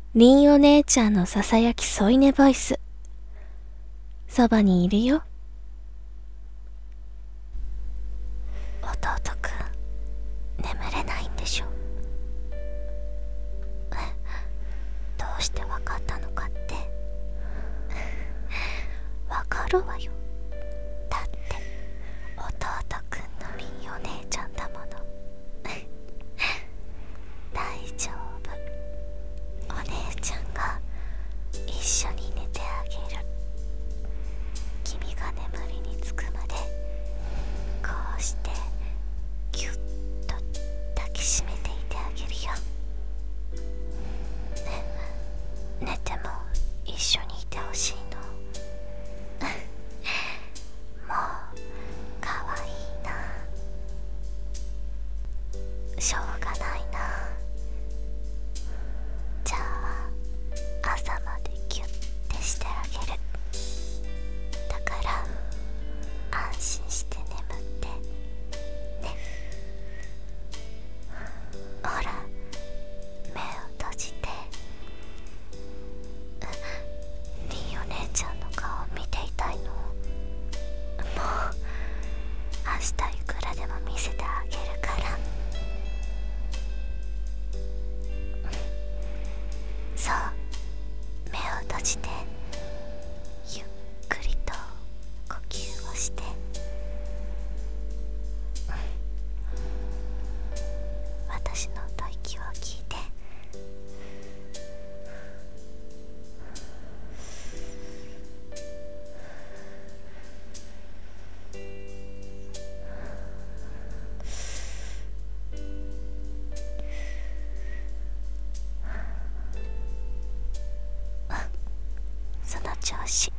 りんお姉ちゃんのささやき添い寝ボイス。そばにいるよ。弟くん、眠れないんでしょ。どうしてわかったのかって。わかるわよ。だって弟くんのりんお姉ちゃんだもの。大丈夫、お姉ちゃんが一緒に寝てあげる。君が眠りにつくまでこうしてぎゅっと抱きしめていてあげるよ。寝ても一緒にいてほしいの。もうかわいいな。しょうがないな。じゃあ朝までギュッてしてあげる。だから安心して眠ってね。ほら、目を閉じて。りんお姉ちゃんの顔を見ていたいの。もう明日いくらでも見せてあげるから。そう、目を閉じてゆっくりと呼吸をして。私の吐息を聞いて。その調子。